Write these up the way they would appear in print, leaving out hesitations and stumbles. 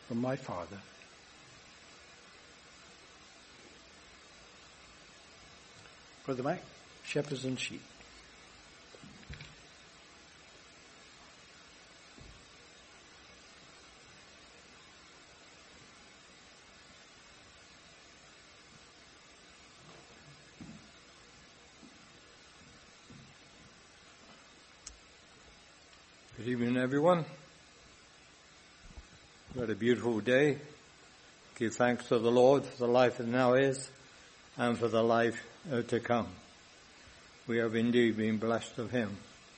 from my Father. Brother Mike, shepherds and sheep. Good evening, everyone. We've had a beautiful day. Give thanks to the Lord for the life that now is and for the life to come. We have indeed been blessed of Him.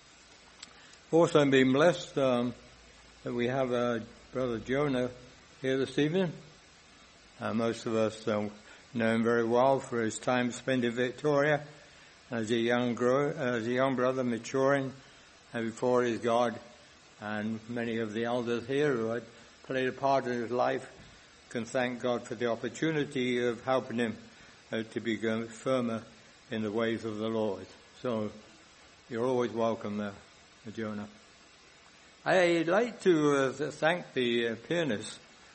Also been blessed that we have Brother Jonah here this evening. Most of us know him very well for his time spent in Victoria as a young brother maturing before his God. And many of the elders here who had played a part in his life can thank God for the opportunity of helping him to become firmer in the ways of the Lord. So you're always welcome there, Jonah. I'd like to thank the pianist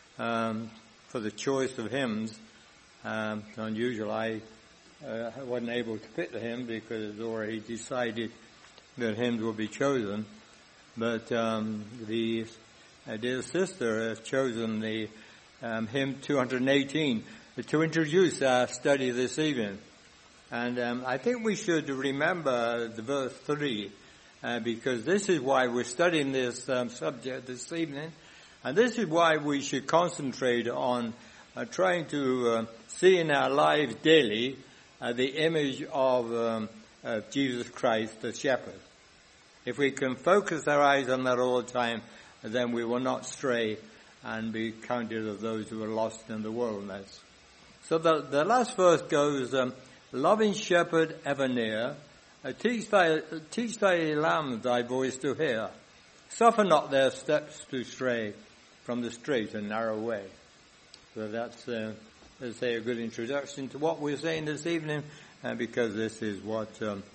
for the choice of hymns. It's unusual. I wasn't able to pick the hymn because it was already decided that hymns would be chosen. But the dear sister has chosen the hymn 218 to introduce our study this evening. And I think we should remember the verse 3 because this is why we're studying this subject this evening. And this is why we should concentrate on trying to see in our lives daily the image of Jesus Christ, the shepherd. If we can focus our eyes on that all the time, then we will not stray and be counted as those who are lost in the wilderness. So the last verse goes, loving shepherd ever near, teach thy lambs thy voice to hear. Suffer not their steps to stray from the straight and narrow way. So that's, let's say, a good introduction to what we're saying this evening, because this is what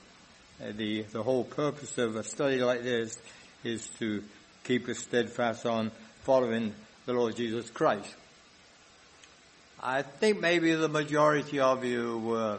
the whole purpose of a study like this is to keep us steadfast on following the Lord Jesus Christ. I think maybe the majority of you were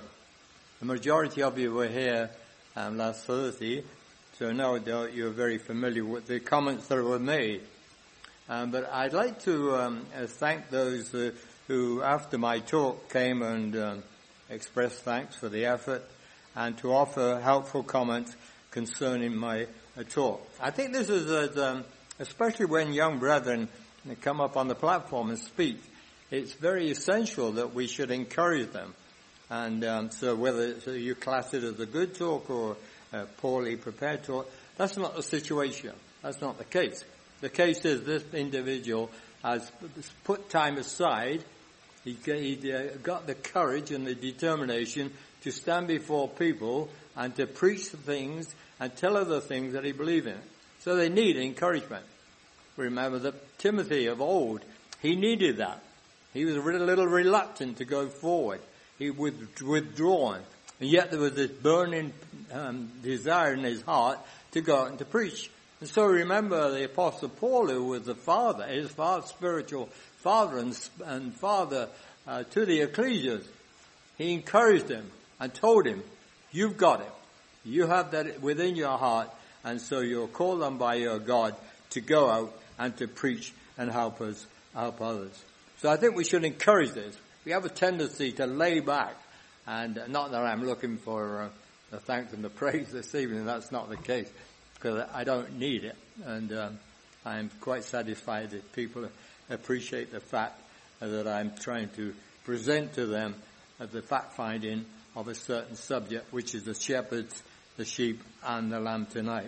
here last Thursday, so no doubt you're very familiar with the comments that were made. But I'd like to thank those who, after my talk, came and expressed thanks for the effort and to offer helpful comments concerning my talk. I think this is, especially when young brethren come up on the platform and speak, it's very essential that we should encourage them. And so whether you class it as a good talk or a poorly prepared talk, that's not the situation. That's not the case. The case is this individual has put time aside. He got the courage and the determination to stand before people and to preach things and tell other things that he believes in. So they need encouragement. Remember that Timothy of old, he needed that. He was a little reluctant to go forward. He withdrawn. And yet there was this burning desire in his heart to go out and to preach. And so remember the Apostle Paul, who was his spiritual father and father to the ecclesias. He encouraged him and told him, you've got it. You have that within your heart, and so you're called on by your God to go out and to preach and help others. So I think we should encourage this. We have a tendency to lay back, and not that I'm looking for the thanks and the praise this evening. That's not the case, because I don't need it, and I'm quite satisfied that people appreciate the fact that I'm trying to present to them the fact-finding of a certain subject, which is the shepherds, the sheep, and the lamb tonight.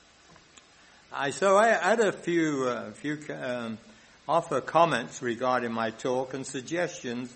I had a few offer comments regarding my talk and suggestions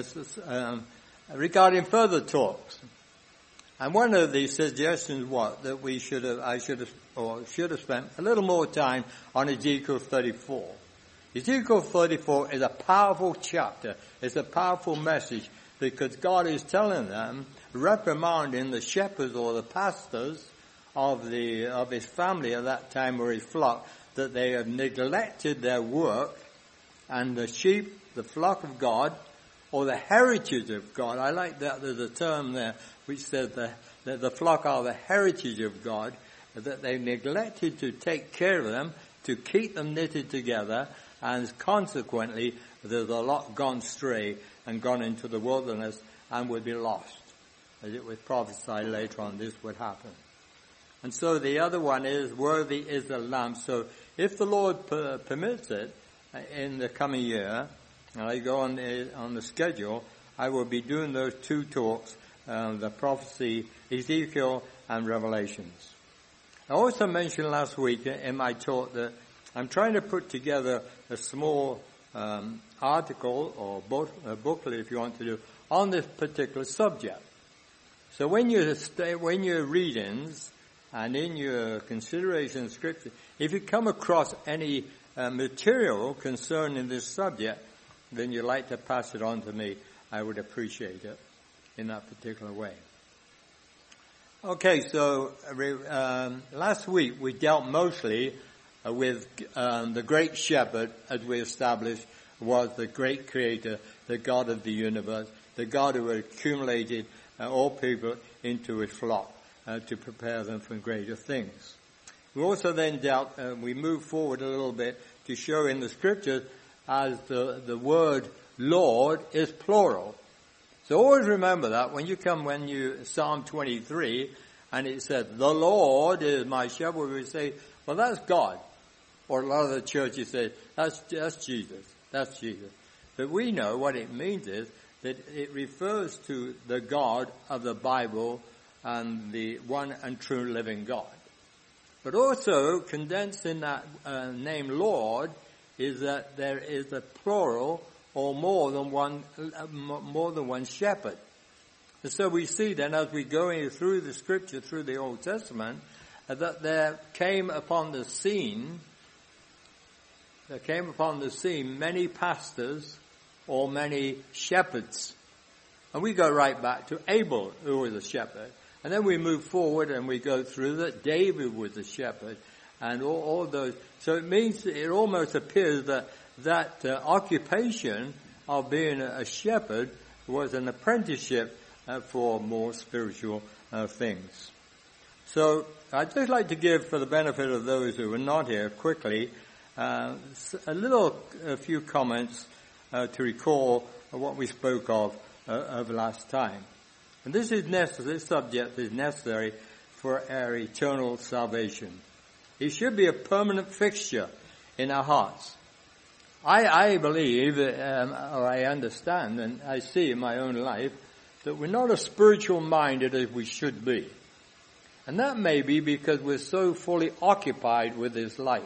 regarding further talks. And one of the suggestions was that I should have spent a little more time on Ezekiel 34. Ezekiel 34 is a powerful chapter. It's a powerful message because God is telling them, reprimanding the shepherds or the pastors of his family at that time or his flock, that they have neglected their work And the sheep, the flock of God, or the heritage of God. I like that there's a term there which says that the flock are the heritage of God, that they neglected to take care of them, to keep them knitted together, and consequently there's a lot gone astray and gone into the wilderness and would be lost. As it was prophesied later on, this would happen. And so the other one is, worthy is the Lamb. So if the Lord permits it in the coming year, and I go on the schedule, I will be doing those two talks, the prophecy, Ezekiel and Revelations. I also mentioned last week in my talk that I'm trying to put together a small article or booklet, if you want to do, on this particular subject. So when your readings and in your consideration of Scripture, if you come across any material concerning this subject, then you'd like to pass it on to me, I would appreciate it in that particular way. Okay, so last week we dealt mostly with the great shepherd, as we established, was the great creator, the God of the universe, the God who had accumulated all people into his flock to prepare them for greater things. We also then dealt, we moved forward a little bit to show in the scriptures as the word Lord is plural. So always remember that when you Psalm 23 and it says, the Lord is my shepherd, we say, well, that's God. Or a lot of the churches say, that's Jesus. That's Jesus. But we know what it means is that it refers to the God of the Bible and the one and true living God. But also condensed in that name Lord is that there is a plural or more than one shepherd. And so we see then as we go through the scripture, through the Old Testament, that there came upon the scene many pastors or many shepherds. And we go right back to Abel, who was a shepherd. And then we move forward and we go through that David was a shepherd and all those. So it means, it almost appears that occupation of being a shepherd was an apprenticeship for more spiritual things. So I'd just like to give, for the benefit of those who are not here, quickly a few comments to recall what we spoke of last time. And this subject is necessary for our eternal salvation. It should be a permanent fixture in our hearts. I believe, or I understand, and I see in my own life, that we're not as spiritual minded as we should be. And that may be because we're so fully occupied with this life.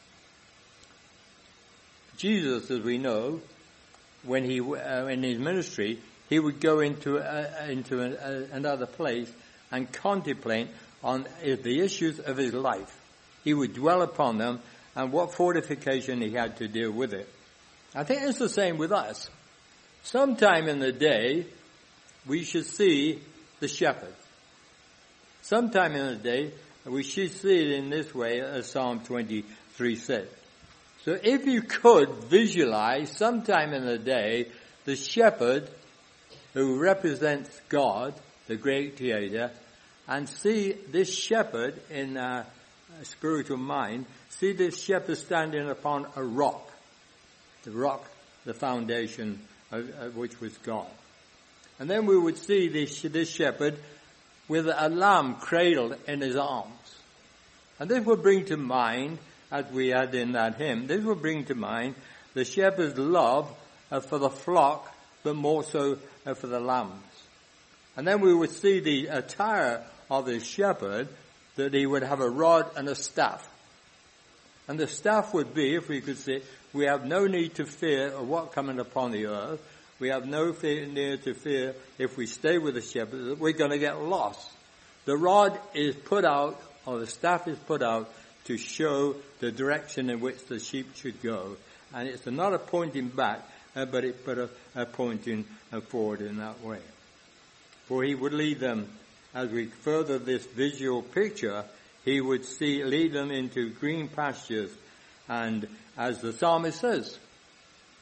Jesus, as we know, when he in his ministry, he would go into another place and contemplate on the issues of his life. He would dwell upon them and what fortification he had to deal with it. I think it's the same with us. Sometime in the day, we should see the shepherd. Sometime in the day, we should see it in this way, as Psalm 23 said. So if you could visualize sometime in the day the shepherd who represents God, the great creator, and see this shepherd in a spiritual mind, see this shepherd standing upon a rock, the foundation of which was God. And then we would see this shepherd with a lamb cradled in his arms. And this would bring to mind, as we had in that hymn, this would bring to mind the shepherd's love for the flock, but more so for the lambs. And then we would see the attire of the shepherd, that he would have a rod and a staff. And the staff would be, if we could see, we have no need to fear of what coming upon the earth. We have no need to fear if we stay with the shepherd that we're going to get lost. The rod is put out, or the staff is put out, to show the direction in which the sheep should go. And it's not a pointing back, but a pointing forward in that way. For he would lead them, as we further this visual picture, he would lead them into green pastures. And as the psalmist says,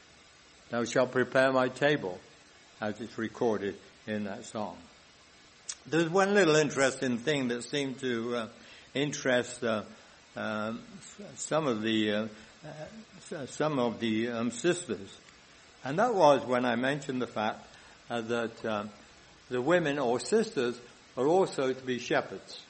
Thou shalt prepare my table, as it's recorded in that song. There's one little interesting thing that seemed to interest some of the sisters, and that was when I mentioned the fact that the women or sisters are also to be shepherds.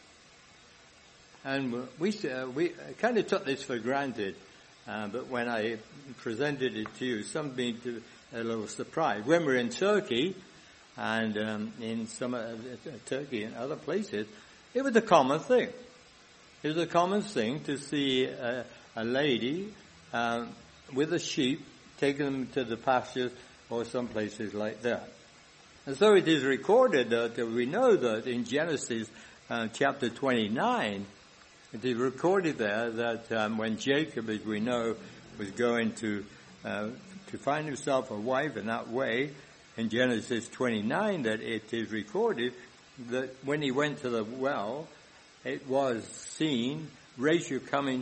And we kind of took this for granted, but when I presented it to you, some being a little surprised. When we're in Turkey, and in some Turkey and other places, it was a common thing. It was a common thing to see a lady with a sheep, taking them to the pastures or some places like that. And so it is recorded that we know that in Genesis chapter 29, it is recorded there that when Jacob, as we know, was going to find himself a wife in that way, in Genesis 29, that it is recorded that when he went to the well, it was seen Rachel coming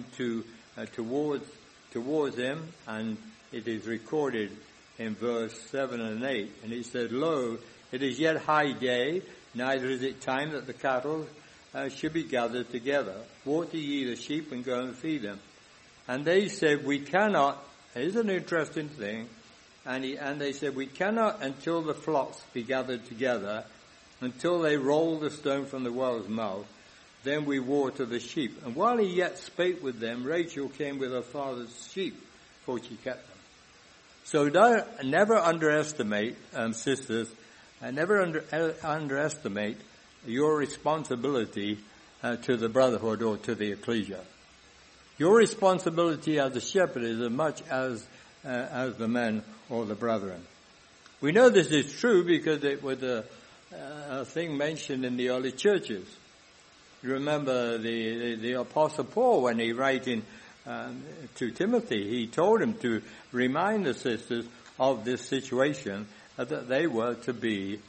towards him, and it is recorded in verse 7 and 8. And he said, Lo, it is yet high day, neither is it time that the cattle should be gathered together. Water ye the sheep and go and feed them. And they said, we cannot. It is an interesting thing. And they said, we cannot until the flocks be gathered together, until they roll the stone from the well's mouth. Then we water the sheep. And while he yet spake with them, Rachel came with her father's sheep, for she kept them. So never underestimate, sisters, never underestimate your responsibility to the brotherhood or to the ecclesia. Your responsibility as a shepherd is as much as the men or the brethren. We know this is true because it was a thing mentioned in the early churches. You remember the Apostle Paul, when he writing to Timothy, he told him to remind the sisters of this situation, that they were to be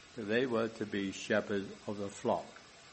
shepherds of the flock.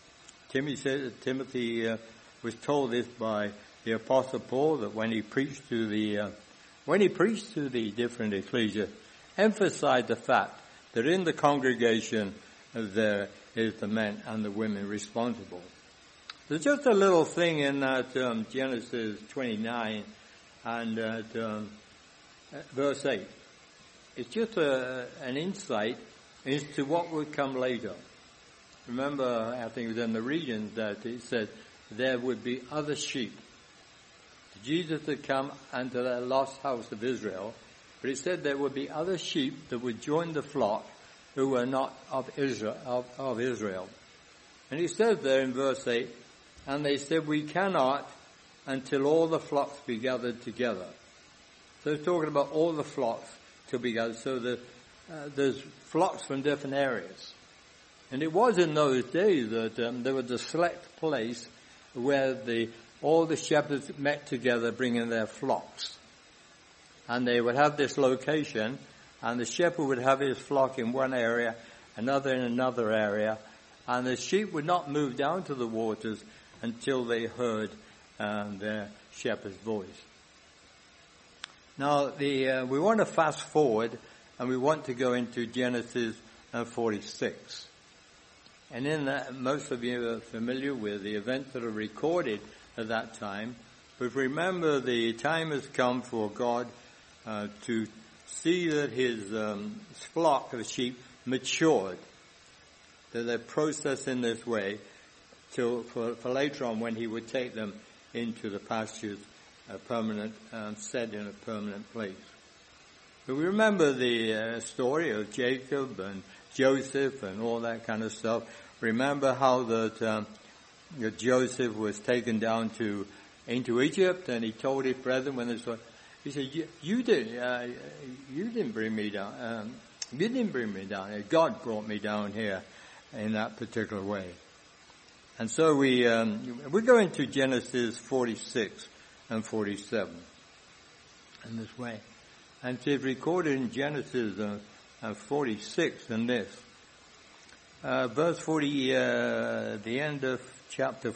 Timothy was told this by the Apostle Paul, that when he preached to the different ecclesia, emphasized the fact that in the congregation there is the men and the women responsible. There's just a little thing in that Genesis 29 and verse 8. It's just an insight as to what would come later. Remember, I think it was in the regions that it said there would be other sheep. Jesus had come unto the lost house of Israel, but it said there would be other sheep that would join the flock who were not of Israel. And he says there in verse 8, and they said, we cannot until all the flocks be gathered together. So it's talking about all the flocks to be gathered. So there's flocks from different areas. And it was in those days that there was a select place where all the shepherds met together bringing their flocks. And they would have this location, and the shepherd would have his flock in one area, another in another area, and the sheep would not move down to the waters until they heard their shepherd's voice. Now, we want to fast forward, and we want to go into Genesis 46. And in that, most of you are familiar with the events that are recorded at that time. But remember, the time has come for God to see that his flock of sheep matured, that they're processed in this way for later on when he would take them into the pastures, set in a permanent place. But we remember the story of Jacob and Joseph and all that kind of stuff. Remember how that Joseph was taken down into Egypt, and he told his brethren when they saw, he said, "You didn't bring me down. You didn't bring me down here. God brought me down here in that particular way." And so we go into Genesis 46 and 47 in this way. And it's recorded in Genesis 46 in this. Verse 40, the end of chapter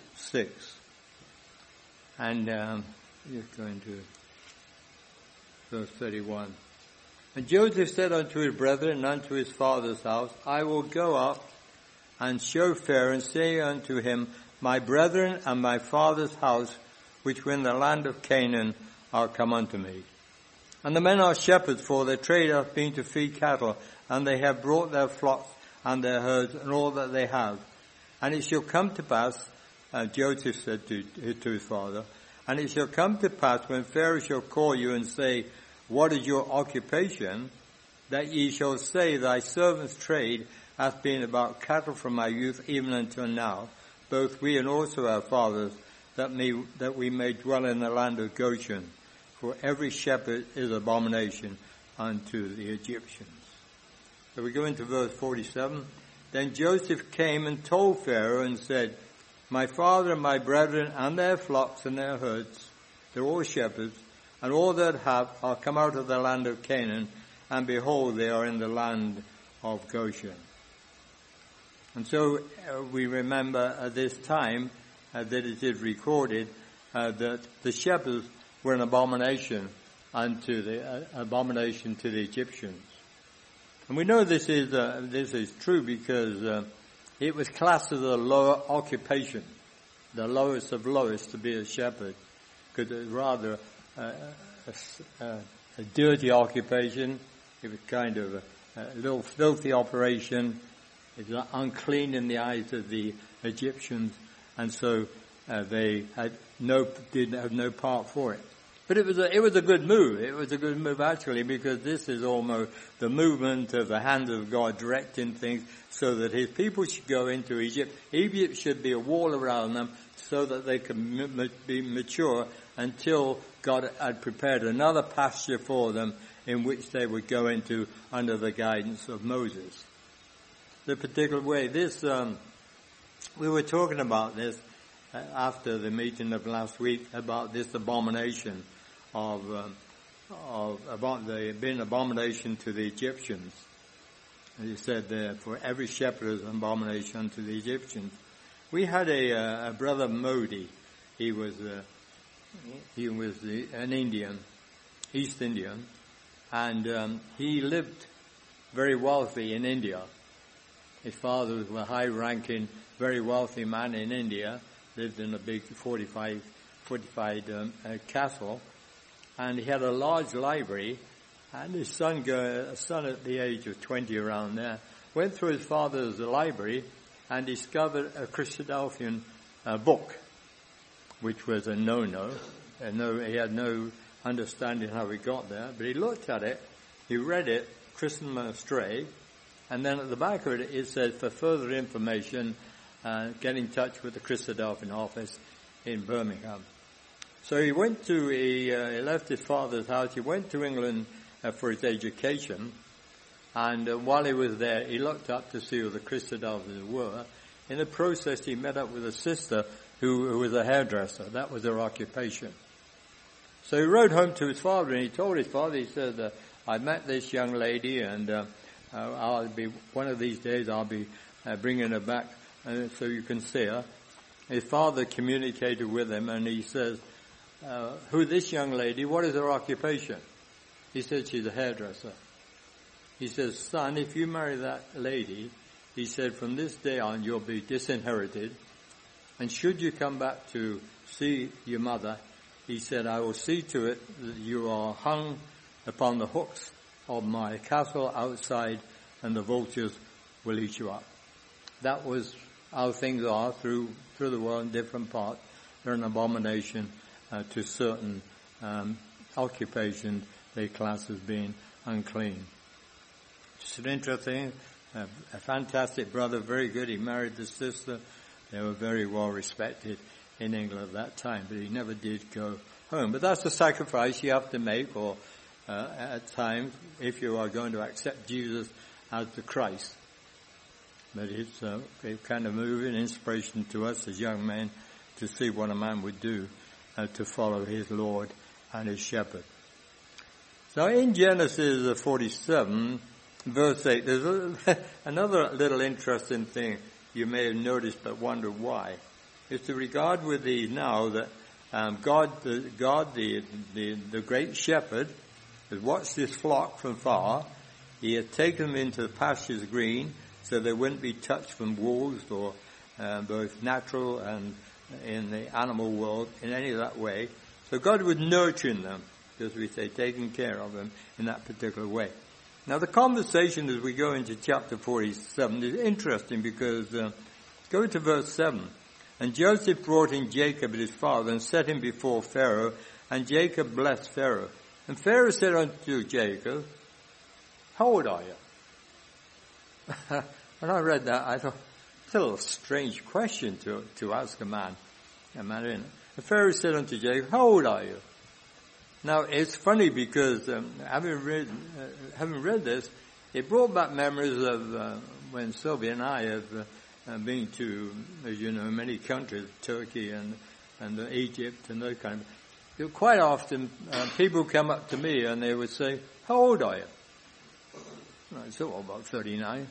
46. And just going to verse 31. And Joseph said unto his brethren and unto his father's house, I will go up and show Pharaoh and say unto him, my brethren and my father's house, which were in the land of Canaan, are come unto me. And the men are shepherds, for their trade hath been to feed cattle, and they have brought their flocks and their herds and all that they have. And it shall come to pass, Joseph said to his father, and it shall come to pass when Pharaoh shall call you and say, what is your occupation? That ye shall say, thy servant's trade hath been about cattle from my youth even until now, both we and also our fathers, that we may dwell in the land of Goshen. For every shepherd is abomination unto the Egyptians. So we go into verse 47. Then Joseph came and told Pharaoh and said, my father and my brethren and their flocks and their herds, they're all shepherds, and all that have are come out of the land of Canaan, and behold, they are in the land of Goshen. And so we remember at this time that it is recorded that the shepherds were an abomination to the Egyptians. And we know this is true because it was classed as a lower occupation, the lowest of lowest to be a shepherd, because it was rather a dirty occupation. It was kind of a little filthy operation. It was unclean in the eyes of the Egyptians, and so they didn't have no part for it. But it was a good move. It was a good move actually, because this is almost the movement of the hand of God directing things so that his people should go into Egypt. Egypt should be a wall around them so that they could be mature until God had prepared another pasture for them in which they would go into under the guidance of Moses. The particular way we were talking about this after the meeting of last week about this abomination about being an abomination to the Egyptians. As he said there, for every shepherd is an abomination unto the Egyptians. We had a brother Modi. He was an Indian, East Indian, and he lived very wealthy in India. His father was a high-ranking, very wealthy man in India, lived in a big fortified castle, and he had a large library, and his son at the age of 20 around there, went through his father's library and discovered a Christadelphian book, which was a no-no. He had no understanding how he got there, but he looked at it, he read it, Christendom Astray, and then at the back of it said, for further information, get in touch with the Christadelphian office in Birmingham. So he left his father's house, he went to England for his education, and while he was there, he looked up to see who the Christadelphians were. In the process, he met up with a sister who was a hairdresser. That was her occupation. So he rode home to his father, and he told his father, he said, I met this young lady, and I'll be, one of these days, I'll be bringing her back so you can see her. His father communicated with him, and he says, who this young lady, what is her occupation? He said, she's a hairdresser. He says, son, if you marry that lady, he said, from this day on you'll be disinherited, and should you come back to see your mother, he said, I will see to it that you are hung upon the hooks of my castle outside, and the vultures will eat you up. That was how things are through the world in different parts. They're an abomination to certain occupations they class as being unclean. Just an interesting, a fantastic brother, very good. He married the sister. They were very well respected in England at that time, but he never did go home. But that's the sacrifice you have to make, or at times, if you are going to accept Jesus as the Christ. But it's a kind of moving inspiration to us as young men to see what a man would do to follow his Lord and his shepherd. So in Genesis 47, verse 8, there's another little interesting thing you may have noticed but wonder why. It's to regard with these now that God, the great shepherd, had watched this flock from far. He had taken them into the pastures green so they wouldn't be touched from wolves or both natural and in the animal world in any of that way. So God was nurturing them, as we say, taking care of them in that particular way. Now the conversation as we go into chapter 47 is interesting because, go to verse 7. And Joseph brought in Jacob his father and set him before Pharaoh, and Jacob blessed Pharaoh. And Pharaoh said unto Jacob, how old are you? When I read that, I thought, it's a little strange question to ask a man. And Pharaoh said unto Jacob, how old are you? Now, it's funny because having read this, it brought back memories of when Sylvia and I have been to, as you know, many countries, Turkey and Egypt and those kind of. Quite often, people come up to me and they would say, how old are you? I said, well, about 39.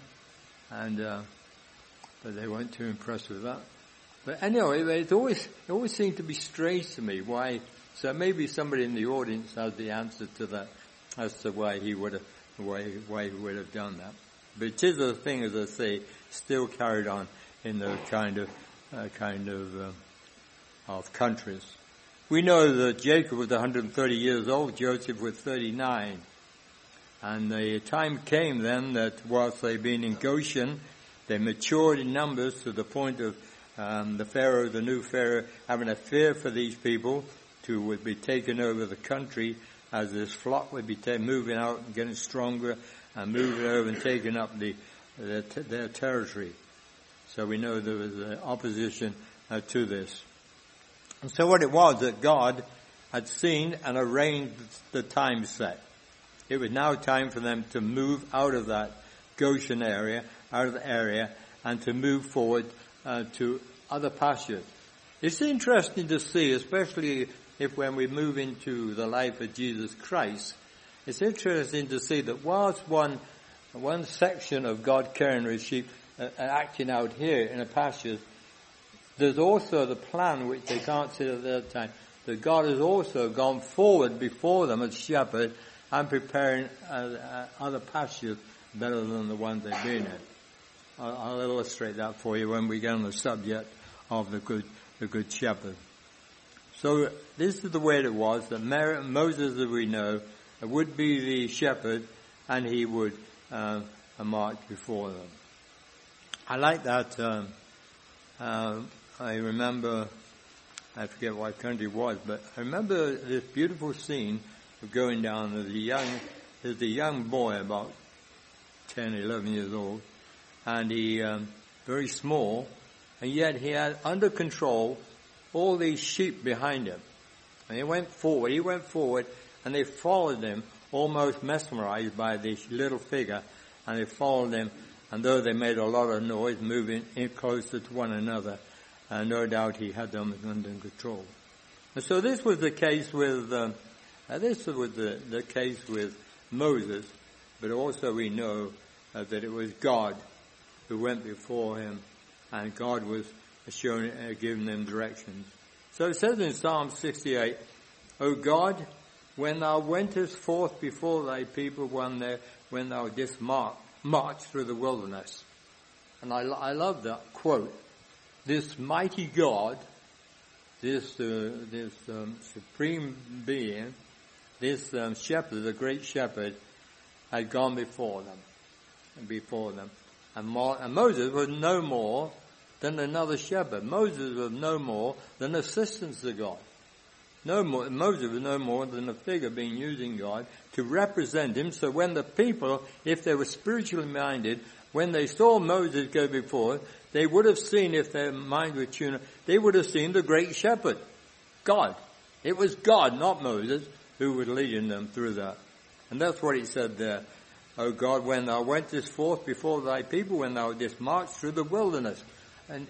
But they weren't too impressed with that. But anyway, it always seemed to be strange to me why. So maybe somebody in the audience has the answer to that as to why he would have done that. But it is a thing, as I say, still carried on in those kind of countries. We know that Jacob was 130 years old, Joseph was 39. And the time came then that whilst they'd been in Goshen, they matured in numbers to the point of the new Pharaoh, having a fear for these people would be taken over the country as this flock would be moving out and getting stronger and moving over and taking up their territory. So we know there was opposition to this. And so what it was that God had seen and arranged the time set. It was now time for them to move out of that Goshen area, and to move forward to other pastures. It's interesting to see, especially if when we move into the life of Jesus Christ, it's interesting to see that whilst one section of God caring for his sheep acting out here in a pasture, there's also the plan which they can't see at that time, that God has also gone forward before them as shepherd and preparing other pastures better than the ones they've been in. I'll illustrate that for you when we get on the subject of the good shepherd. So this is the way it was, that Moses, as we know, would be the shepherd and he would march before them. I like that. I remember, I forget what country it was, but I remember this beautiful scene of going down. There's a young boy about 10, 11 years old, and he very small, and yet he had under control all these sheep behind him. And he went forward, and they followed him, almost mesmerized by this little figure, and they followed him, and though they made a lot of noise, moving in closer to one another, no doubt he had them under control. And so this was the case with the case with Moses, but also we know that it was God who went before him, and God was giving them directions. So it says in Psalm 68, O God, when thou wentest forth before thy people, when thou didst march through the wilderness. And I love that quote. This mighty God, this supreme being, this shepherd, the great shepherd, had gone before them. And Moses was no more than another shepherd. Moses was no more than assistance to God. Moses was no more than a figure being used in God to represent him. So when the people, if they were spiritually minded, when they saw Moses go before, they would have seen, if their mind were tuned, they would have seen the great shepherd, God. It was God, not Moses, who was leading them through that. And that's what he said there. O God, when thou wentest forth before thy people, when thou didst march through the wilderness. And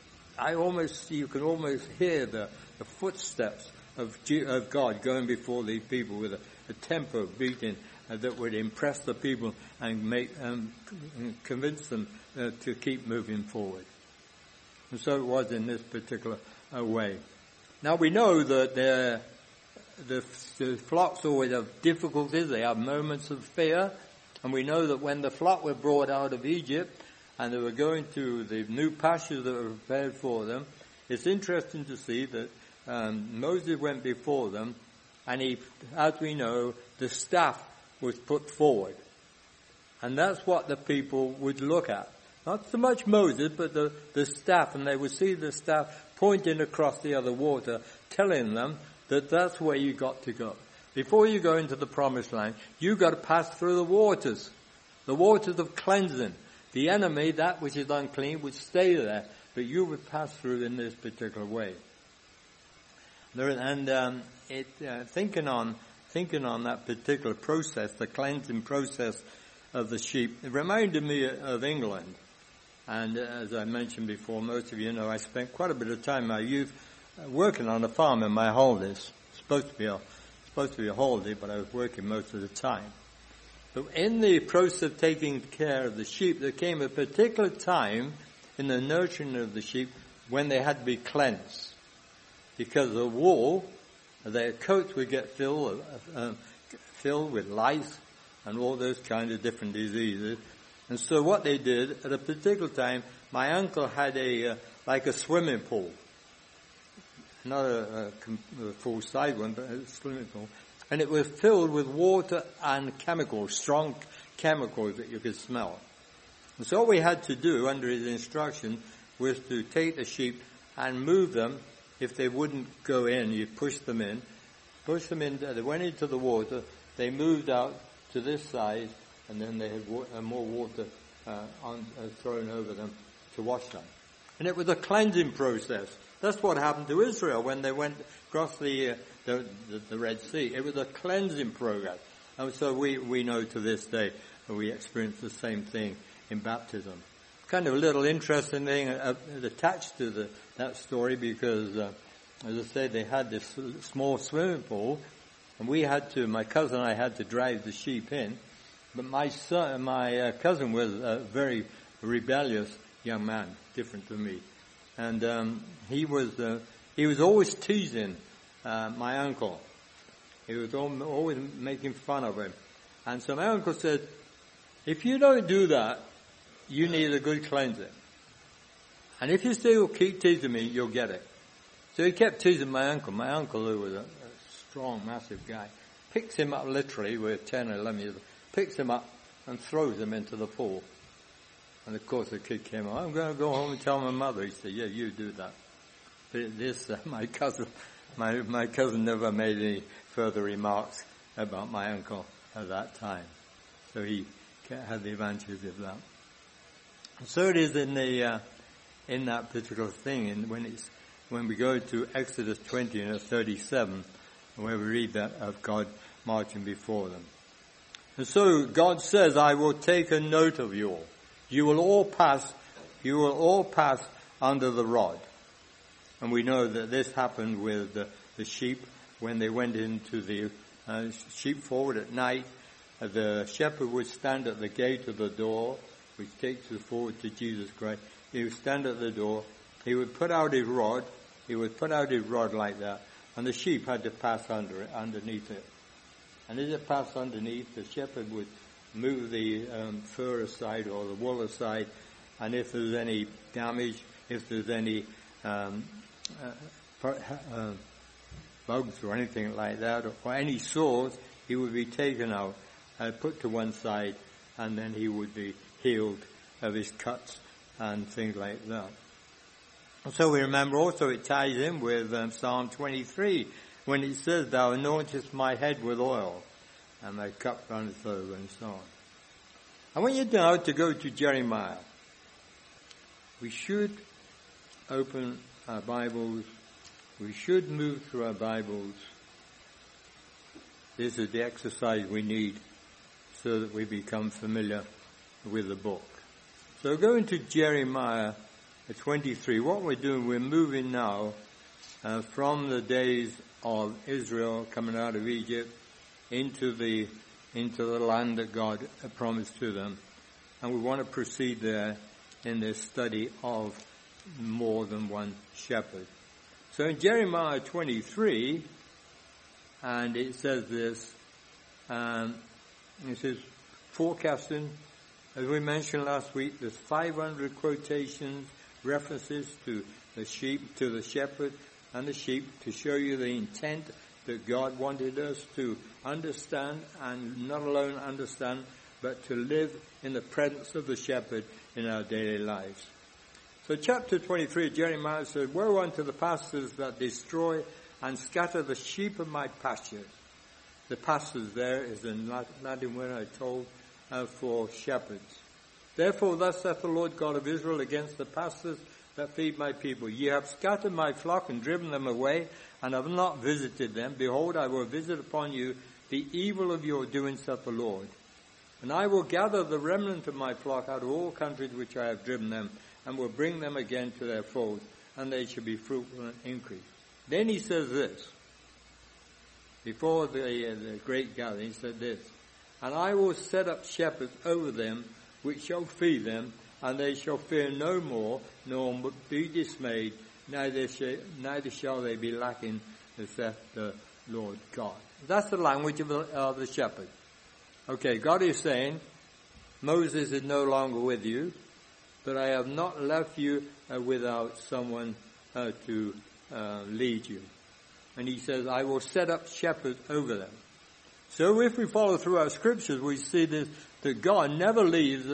you can almost hear the footsteps of God going before these people with a tempo beating that would impress the people and convince them to keep moving forward. And so it was in this particular way. Now we know that the flocks always have difficulties. They have moments of fear. And we know that when the flock were brought out of Egypt and they were going to the new pastures that were prepared for them, it's interesting to see that Moses went before them, and he, as we know, the staff was put forward. And that's what the people would look at. Not so much Moses, but the staff, and they would see the staff pointing across the other water, telling them that that's where you got to go. Before you go into the promised land, you've got to pass through the waters of cleansing. The enemy, that which is unclean, would stay there, but you would pass through in this particular way. Thinking on that particular process, the cleansing process of the sheep, it reminded me of England. And as I mentioned before, most of you know I spent quite a bit of time in my youth working on a farm in my holidays. Supposed to be a holiday, but I was working most of the time. But in the process of taking care of the sheep, there came a particular time in the nurturing of the sheep when they had to be cleansed. Because the wool, their coats would get filled with lice and all those kinds of different diseases. And so what they did, at a particular time, my uncle had like a swimming pool. Not a full-size one, but a swimming pool. And it was filled with water and chemicals, strong chemicals that you could smell. And so what we had to do, under his instruction, was to take the sheep and move them. If they wouldn't go in, you push them in. They went into the water, they moved out to this side, and then they had more water thrown over them to wash them. And it was a cleansing process. That's what happened to Israel when they went across the Red Sea. It was a cleansing program. And so we know to this day we experience the same thing in baptism. Kind of a little interesting thing attached to that story, because, as I said, they had this small swimming pool, and my cousin and I had to drive the sheep in. But my cousin was a very rebellious young man, different to me, and he was always teasing my uncle. He was always making fun of him, and so my uncle said, "If you don't do that, you need a good cleansing. And if you still keep teasing me, you'll get it." So he kept teasing my uncle. My uncle, who was a strong, massive guy, picks him up literally with 10 or 11 years old, picks him up and throws him into the pool. And of course the kid came on, "I'm going to go home and tell my mother." He said, "Yeah, you do that." But my cousin never made any further remarks about my uncle at that time. So he had the advantage of that. So it is in that particular thing, and when we go to Exodus 20 and 37, where we read that of God marching before them. And so God says, "I will take a note of you all. You will all pass under the rod." And we know that this happened with the sheep when they went into the sheepfold at night. The shepherd would stand at the gate of the door, which takes us forward to Jesus Christ. He would stand at the door. He would put out his rod. He would put out his rod like that, and the sheep had to pass underneath it. And as it passed underneath, the shepherd would move the fur aside or the wool aside, and if there's any damage, if there's any bugs or anything like that, or any sores, he would be taken out and put to one side, and then he would be healed of his cuts and things like that. So we remember also it ties in with Psalm 23, when it says, "Thou anointest my head with oil, and my cup runneth over," and so on. I want you now to go to Jeremiah. We should open our Bibles. We should move through our Bibles. This is the exercise we need so that we become familiar with the book. So going to Jeremiah 23, what we're doing, we're moving now from the days of Israel coming out of Egypt into the land that God promised to them. And we want to proceed there in this study of more than one shepherd. So in Jeremiah 23, And it says this, it says, forecasting, as we mentioned last week, there's 500 quotations, references to the sheep, to the shepherd and the sheep, to show you the intent that God wanted us to understand, and not alone understand, but to live in the presence of the shepherd in our daily lives. So chapter 23 of Jeremiah says, woe unto the pastors that destroy and scatter the sheep of my pastures. The pastors there is the Latin word I told for shepherds. Therefore thus saith the Lord God of Israel against the pastors that feed my people. Ye have scattered my flock and driven them away, and have not visited them. Behold, I will visit upon you the evil of your doing, saith the Lord. And I will gather the remnant of my flock out of all countries which I have driven them, and will bring them again to their folds, and they shall be fruitful and increase. Then he says this, before the great gathering, he said this, and I will set up shepherds over them, which shall feed them, and they shall fear no more, nor be dismayed, neither shall they be lacking, saith the Lord God. That's the language of the shepherd. Okay, God is saying, Moses is no longer with you, but I have not left you without someone to lead you. And he says, I will set up shepherds over them. So if we follow through our scriptures, we see this, that God never leaves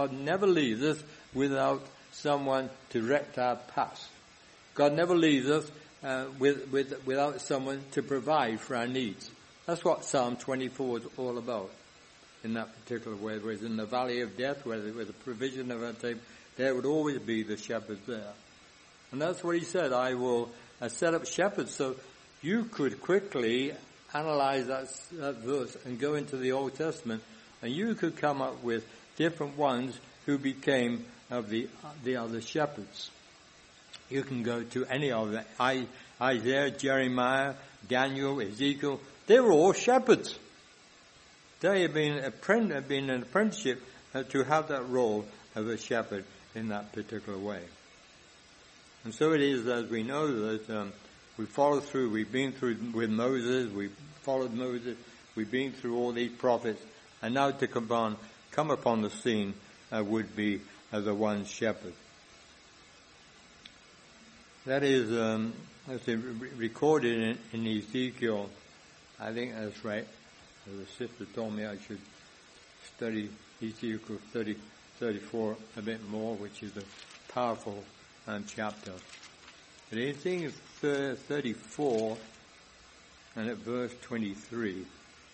us without someone to direct our path. God never leaves us without someone to provide for our needs. That's what Psalm 24 is all about in that particular way. Whether it's in the valley of death, whether it was a provision of our table, there would always be the shepherds there. And that's what he said, I will set up shepherds. So you could quickly analyze that verse and go into the Old Testament, and you could come up with different ones who became of the other shepherds. You can go to any of them. Isaiah, Jeremiah, Daniel, Ezekiel. They were all shepherds. They have been an apprenticeship to have that role of a shepherd in that particular way. And so it is, as we know, that we follow through. We've been through with Moses. We've followed Moses. We've been through all these prophets. And now to come upon the scene would be the one shepherd. That is recorded in Ezekiel. I think that's right. The sister told me I should study Ezekiel 34 a bit more, which is a powerful chapter. But in 34 and at verse 23,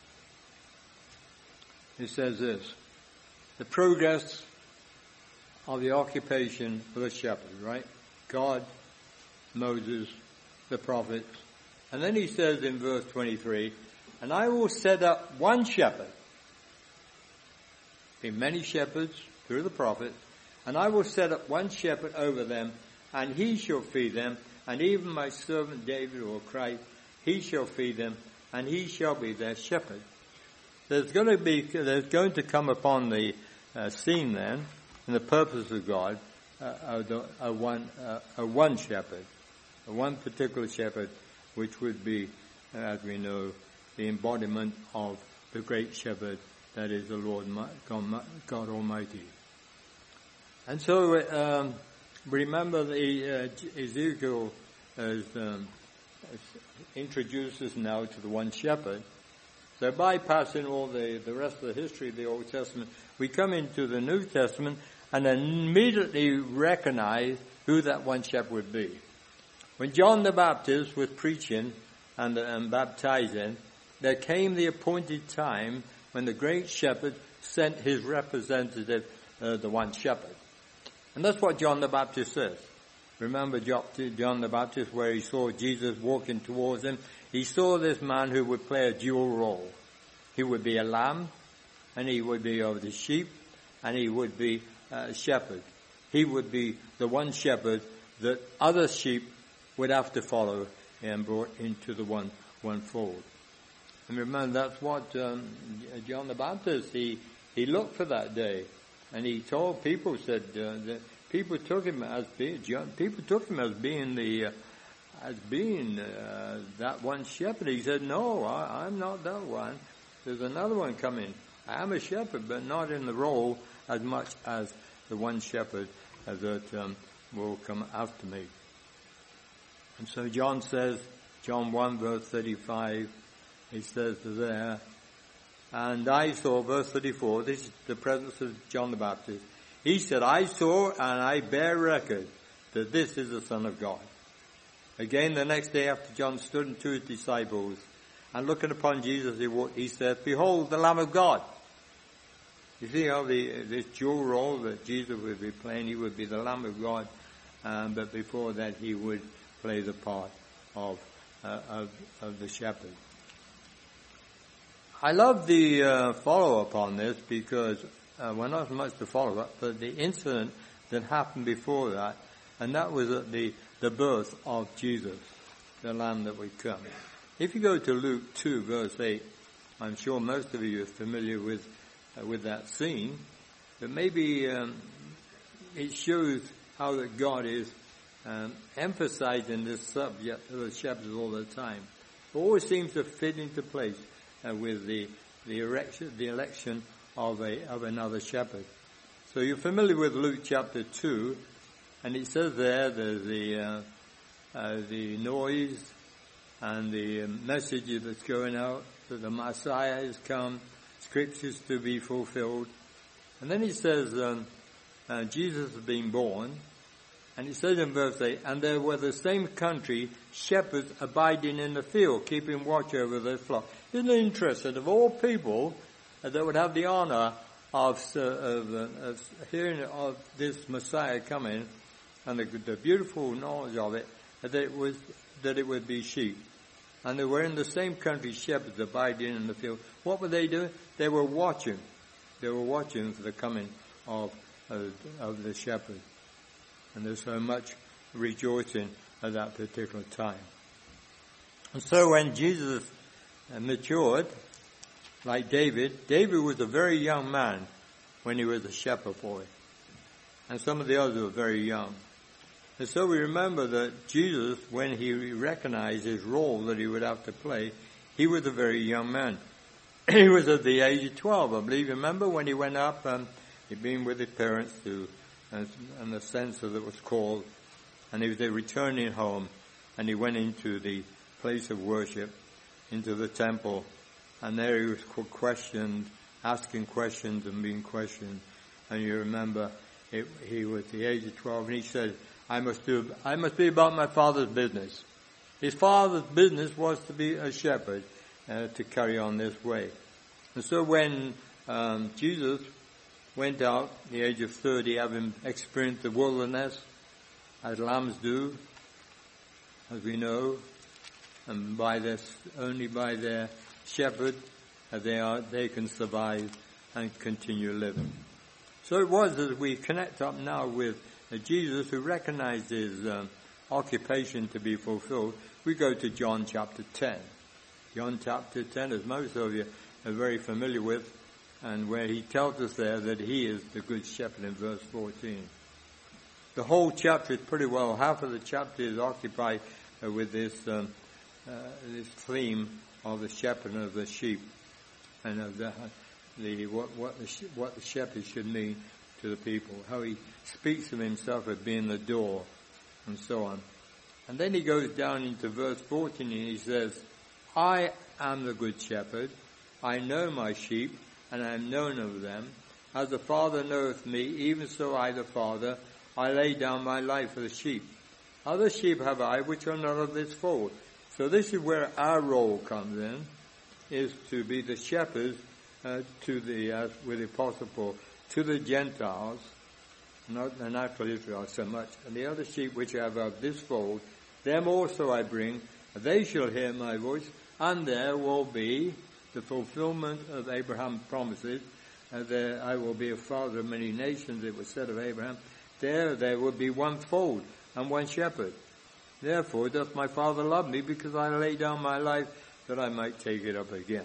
it says this, the progress of the occupation of a shepherd, right? God, Moses, the prophets. And then he says in verse 23, and I will set up one shepherd. Be many shepherds through the prophets, and I will set up one shepherd over them, and he shall feed them, and even my servant David or Christ, he shall feed them, and he shall be their shepherd. There's going to come upon the scene then, in the purpose of God, a one shepherd, a one particular shepherd, which would be, as we know, the embodiment of the great shepherd that is the Lord God Almighty. And so remember the Ezekiel introduces now to the one shepherd. So bypassing all the rest of the history of the Old Testament, we come into the New Testament and immediately recognize who that one shepherd would be. When John the Baptist was preaching and baptizing, there came the appointed time when the great shepherd sent his representative, the one shepherd. And that's what John the Baptist says. Remember John the Baptist, where he saw Jesus walking towards him. He saw this man who would play a dual role. He would be a lamb, and he would be of the sheep, and he would be a shepherd. He would be the one shepherd that other sheep would have to follow and brought into the one fold. And remember, that's what John the Baptist, he looked for that day. And he told people, said that people took him as being the as being that one shepherd. He said, no, I'm not that one. There's another one coming. I am a shepherd, but not in the role as much as the one shepherd that will come after me. And so John says, John 1 verse 35, he says there, and I saw, verse 34, this is the presence of John the Baptist. He said, I saw and I bear record that this is the Son of God. Again, the next day after John stood unto his disciples, and looking upon Jesus, he said, behold, the Lamb of God. You see how this dual role that Jesus would be playing, he would be the Lamb of God, but before that he would play the part of the shepherd. I love the follow-up on this because, well, not so much the follow-up, but the incident that happened before that, and that was at the birth of Jesus, the Lamb that would come. If you go to Luke 2, verse 8, I'm sure most of you are familiar with that scene, but maybe it shows how that God is emphasizing this subject of the shepherds all the time. It always seems to fit into place with the election of another shepherd. So you're familiar with Luke chapter 2, and it says there's the noise and the message that's going out that the Messiah has come, scriptures to be fulfilled. And then he says Jesus has been born, and it says in verse 8, and there were the same country shepherds abiding in the field, keeping watch over their flock. Isn't it interesting? Of all people that would have the honor of hearing of this Messiah coming, and the beautiful knowledge of it, that it would be sheep. And they were in the same country shepherds abiding in the field. What were they doing? They were watching. They were watching for the coming of the shepherd. And there's so much rejoicing at that particular time. And so when Jesus matured, like David was a very young man when he was a shepherd boy. And some of the others were very young. And so we remember that Jesus, when he recognized his role that he would have to play, he was a very young man. He was at the age of 12, I believe. Remember when he went up, he'd been with his parents and the census that was called, and he was returning home, and he went into the place of worship, into the temple, and there he was questioned, asking questions and being questioned. And you remember he was at the age of 12, and he said, I must be about my Father's business. His Father's business was to be a shepherd, to carry on this way. And so when Jesus went out at the age of 30, having experienced the wilderness, as lambs do, as we know, and only by their shepherd, they can survive and continue living. So it was as we connect up now with Jesus, who recognized his occupation to be fulfilled, we go to John chapter 10. John chapter 10, as most of you are very familiar with, and where he tells us there that he is the good shepherd in verse 14. The whole chapter is pretty well, half of the chapter is occupied with this theme of the shepherd and of the sheep, and of what the shepherd should mean to the people, how he speaks of himself as being the door, and so on. And then he goes down into verse 14 and he says, I am the good shepherd, I know my sheep, and I am known of them. As the Father knoweth me, even so I the Father, I lay down my life for the sheep. Other sheep have I, which are not of this fold. So this is where our role comes in, is to be the shepherds with the Apostle Paul, to the Gentiles, not the natural Israelites so much, and the other sheep which I have of this fold, them also I bring, they shall hear my voice, and there will be the fulfillment of Abraham's promises. There I will be a father of many nations, it was said of Abraham. There will be one fold and one shepherd. Therefore doth my Father love me, because I lay down my life that I might take it up again.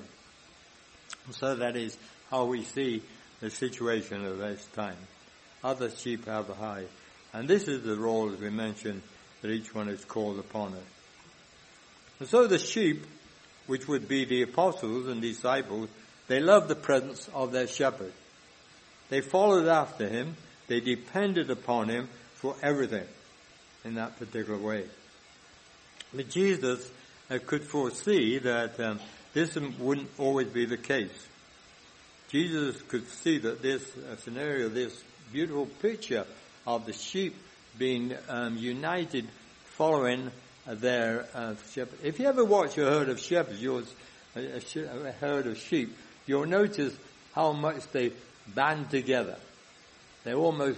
So that is how we see the situation of this time. Other sheep have a high. And this is the role, as we mentioned, that each one is called upon it. And so the sheep, which would be the apostles and disciples, they loved the presence of their shepherd. They followed after him. They depended upon him for everything in that particular way. But Jesus could foresee that this wouldn't always be the case. Jesus could see that this scenario, this beautiful picture of the sheep being united, following their shepherd. If you ever watch a herd of shepherds, a herd of sheep, you'll notice how much they band together. They're almost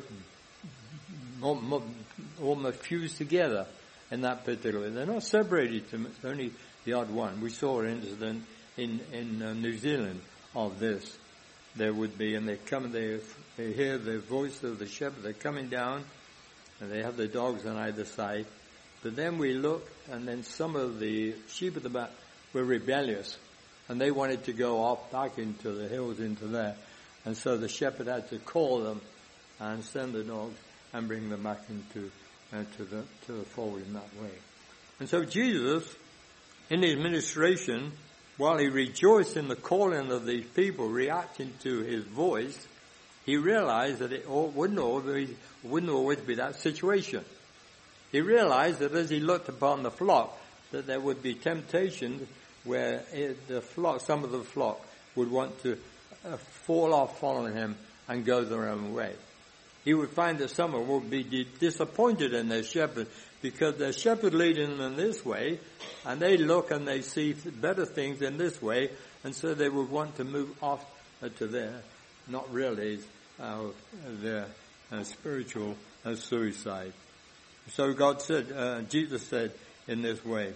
fused together in that particular. They're not separated too much. Only the odd one. We saw an incident in New Zealand of this. There would be, and they hear the voice of the shepherd. They're coming down, and they have the dogs on either side. But then we look, and then some of the sheep at the back were rebellious, and they wanted to go off back into the hills, into there. And so the shepherd had to call them and send the dogs and bring them back into to the fold in that way. And so Jesus, in his ministration, while he rejoiced in the calling of these people, reacting to his voice, he realized that it wouldn't always be that situation. He realized that as he looked upon the flock, that there would be temptations where some of the flock would want to fall off following him and go their own way. He would find that some of them would be disappointed in their shepherd because their shepherd leading them in this way, and they look and they see better things in this way, and so they would want to move off to their, not really, their spiritual suicide. So God said, Jesus said in this way,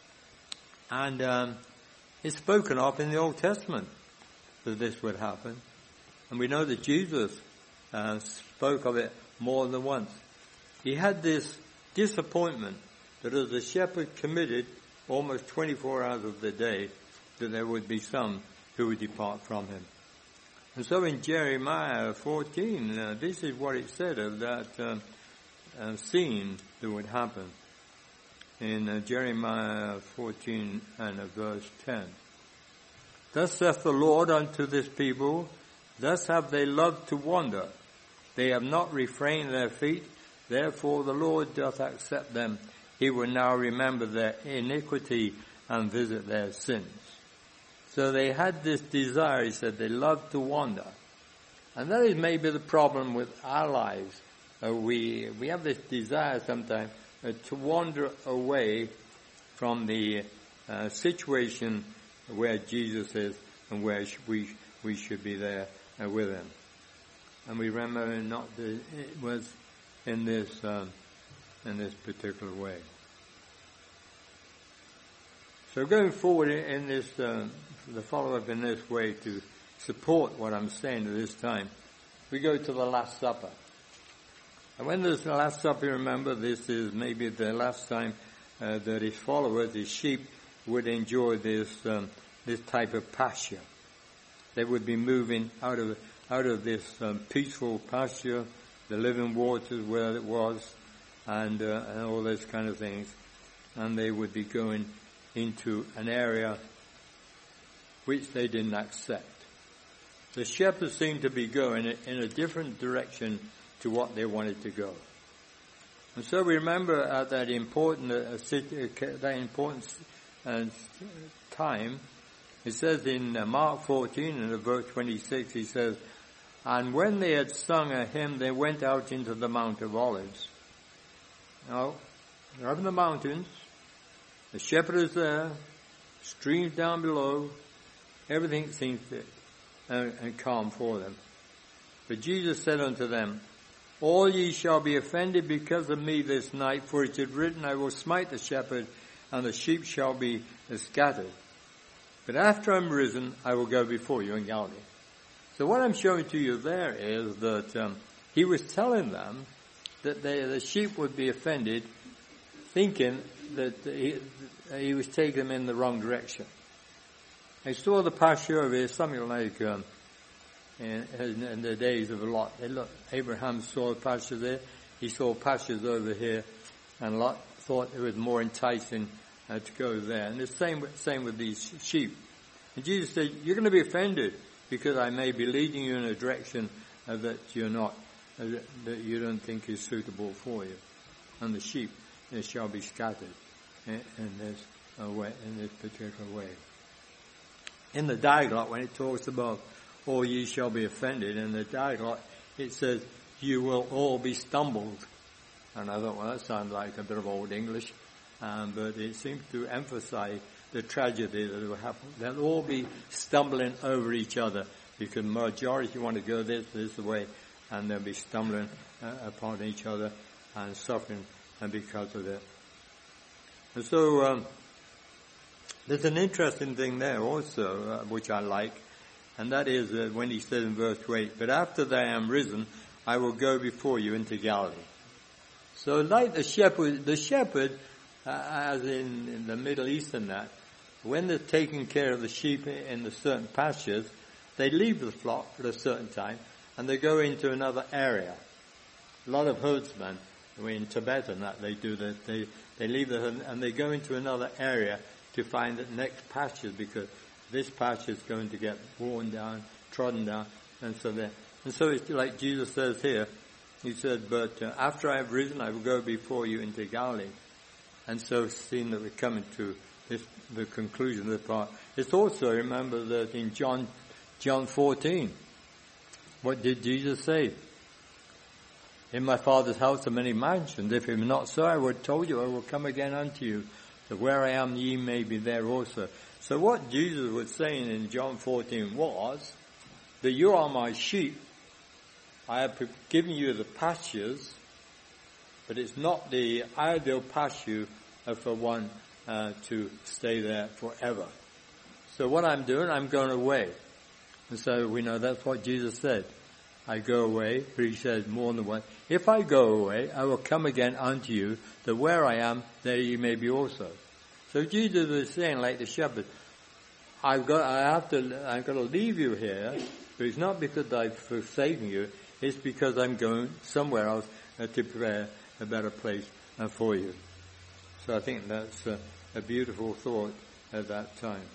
and it's spoken of in the Old Testament that this would happen, and we know that Jesus spoke of it more than once. He had this disappointment that as the shepherd committed almost 24 hours of the day, that there would be some who would depart from him. And so in Jeremiah 14, this is what it said of that scene that would happen. In Jeremiah 14 and verse 10. Thus saith the Lord unto this people, thus have they loved to wander. They have not refrained their feet, therefore the Lord doth accept them. He will now remember their iniquity and visit their sins. So they had this desire, he said, they loved to wander. And that is maybe the problem with our lives. We have this desire sometimes to wander away from the situation where Jesus is and where we should be there with him. And we remember it was in this particular way. So going forward in this, the follow-up in this way to support what I'm saying at this time, we go to the Last Supper. And when there's the Last Supper, remember, this is maybe the last time that his followers, his sheep, would enjoy this type of pasture. They would be moving out of this peaceful pasture, the living waters where it was, and all those kind of things, and they would be going into an area which they didn't accept. The shepherds seemed to be going in a different direction to what they wanted to go. And so we remember at that important time, it says in Mark 14 and verse 26, he says, and when they had sung a hymn, they went out into the Mount of Olives. Now, they're up in the mountains, the shepherd is there, streams down below, everything seems fit and calm for them. But Jesus said unto them, all ye shall be offended because of me this night, for it is written, I will smite the shepherd, and the sheep shall be scattered. But after I'm risen, I will go before you in Galilee. So what I'm showing to you there is that he was telling them that the sheep would be offended, thinking that he was taking them in the wrong direction. They saw the pasture over here, something like in the days of Lot. Abraham saw a pasture there. He saw pastures over here, and Lot thought it was more enticing to go there. And the same with these sheep. And Jesus said, you're going to be offended because I may be leading you in a direction that you're not, that you don't think is suitable for you. And the sheep shall be scattered in this particular way. In the Dialogue, when it talks about all ye shall be offended, in the Dialogue it says, you will all be stumbled. And I thought, well, that sounds like a bit of old English, but it seems to emphasize the tragedy that will happen. They'll all be stumbling over each other because majority want to go this way, and they'll be stumbling upon each other and suffering because of it. And so there's an interesting thing there also, which I like, and that is when he says in verse 8, but after that I am risen, I will go before you into Galilee. So like the shepherd, as in the Middle East and that, when they're taking care of the sheep in the certain pastures, they leave the flock at a certain time and they go into another area. A lot of herdsmen, in Tibet and that, they do that. They leave the herd and they go into another area to find the next pastures because this pasture is going to get worn down, trodden down, and so it's like Jesus says here. He said, but after I have risen, I will go before you into Galilee. And so seeing that we're coming to the conclusion of the part, it's also, remember that in John 14, what did Jesus say? In my Father's house are many mansions. If it were not so, I would have told you, I will come again unto you. So where I am, ye may be there also. So what Jesus was saying in John 14 was that you are my sheep. I have given you the pastures, but it's not the ideal pasture for one to stay there forever. So what I'm doing, I'm going away. And so we know that's what Jesus said. I go away, but he said more than one. If I go away, I will come again unto you, that where I am, there you may be also. So Jesus was saying, like the shepherd, I've got to leave you here, but it's not because I've forsaken you. It's because I'm going somewhere else to prepare a better place for you. So I think that's a beautiful thought at that time.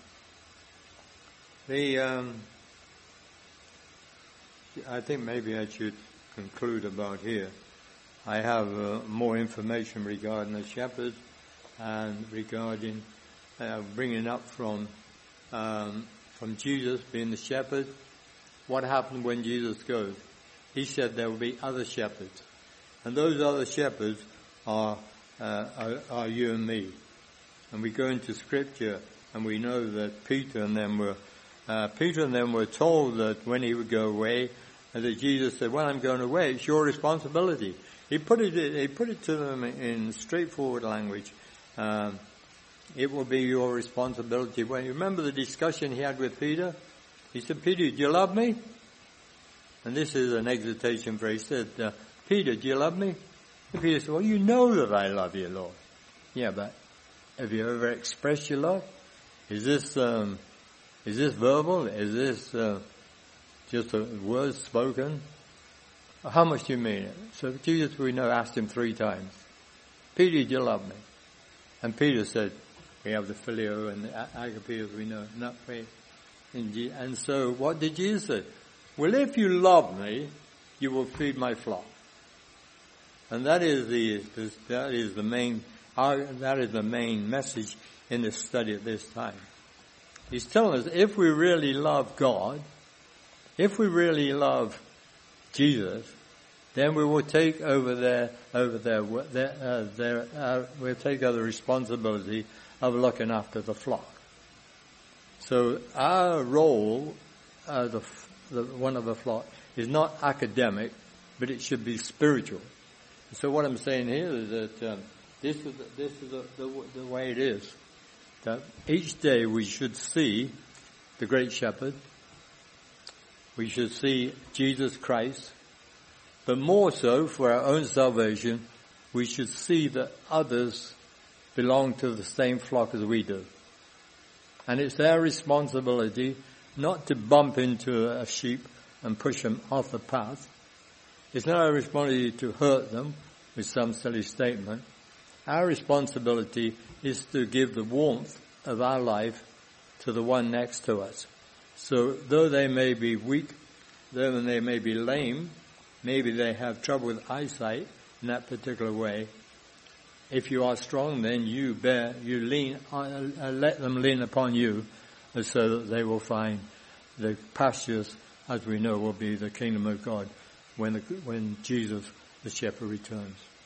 I think maybe I should conclude about here. I have more information regarding the shepherds and regarding bringing up from Jesus being the shepherd. What happened when Jesus goes? He said there will be other shepherds, and those other shepherds are you and me. And we go into Scripture, and we know that Peter and them were told that when he would go away, and that Jesus said, "Well, I'm going away. It's your responsibility." He put it to them in straightforward language. It will be your responsibility. When you remember the discussion he had with Peter, he said, "Peter, do you love me?" And this is an exhortation phrase. He said, "Peter, do you love me?" And Peter said, "Well, you know that I love you, Lord." Yeah, but have you ever expressed your love? Is this verbal? Is this just a word spoken? How much do you mean it? So Jesus, we know, asked him 3 times, "Peter, do you love me?" And Peter said, we have the phileo and the agape, as we know, not faith. And so what did Jesus say? "Well, if you love me, you will feed my flock." And that is the main message in this study at this time. He's telling us if we really love God, if we really love Jesus, then we will take we'll take over the responsibility of looking after the flock. So our role as one of the flock is not academic, but it should be spiritual. So what I'm saying here is that this is the way it is. That each day we should see the Great Shepherd. We should see Jesus Christ. But more so, for our own salvation, we should see that others belong to the same flock as we do. And it's their responsibility not to bump into a sheep and push them off the path. It's not our responsibility to hurt them with some silly statement. Our responsibility is to give the warmth of our life to the one next to us. So though they may be weak, though they may be lame, maybe they have trouble with eyesight in that particular way, if you are strong, then let them lean upon you, so that they will find the pastures, as we know, will be the kingdom of God when Jesus, the shepherd, returns.